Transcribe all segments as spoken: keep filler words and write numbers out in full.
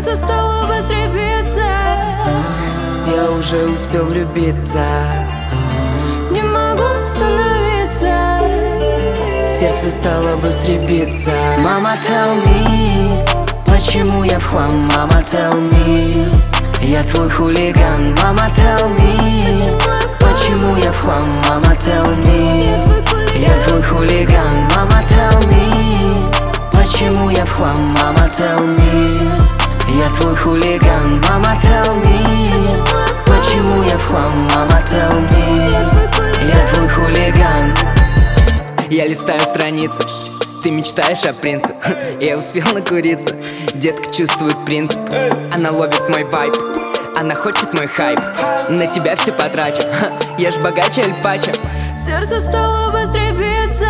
Сердце стало быстрее биться. Я уже успел влюбиться. Не могу остановиться. Сердце стало быстрее биться. Мама, tell me, почему я в хлам? Мама, tell me, я твой хулиган. Мама, tell me, почему я в хлам? Мама, tell me, я твой хулиган. Мама, tell me, почему я в хлам? Мама, tell me, я твой хулиган. Мама, tell me, почему я в хлам? Мама, tell me, я твой хулиган. Я листаю страницы, ты мечтаешь о принце. Я успел накуриться, детка чувствует принцип. Она ловит мой вайб, она хочет мой хайп. На тебя все потрачу, я ж богаче Аль Пачо. Сердце стало быстрее биться.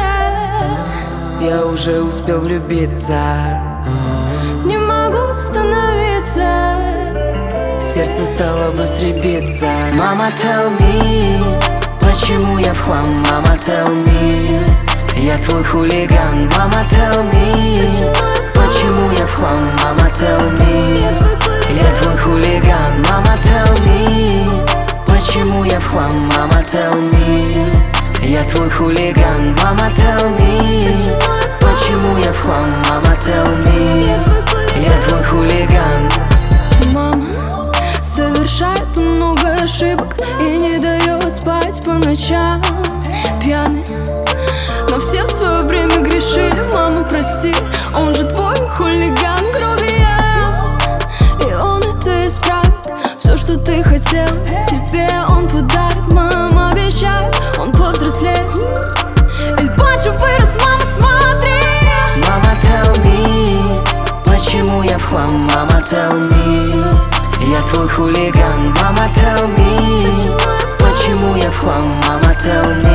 Я уже успел влюбиться. Не могу остановиться. Сердце стало быстрее биться. Мама, tell me, почему я в хлам? Мама, tell me, я твой хулиган. Мама, tell me, почему я в хлам? Мама, tell me, я твой хулиган. Мама, tell me, почему я в хлам? Мама, tell me, я твой хулиган. Мама, tell me, почему я в хлам? Мама, tell me, я твой хулиган. Мама совершает много ошибок и не дает спать по ночам пьяный. Но все в свое время грешили, мама, прости. Он же твой хулиган, грубиян. И он это исправит. Все, что ты хотел, тебе он подарит. Мама обещает, он повзрослеет. Эль Пачо вырос, мама, смотри. Мама, tell me, почему я в хлам? Мама, tell me, я твой хулиган. Мама, tell me, почему я в хлам? Мама, tell me,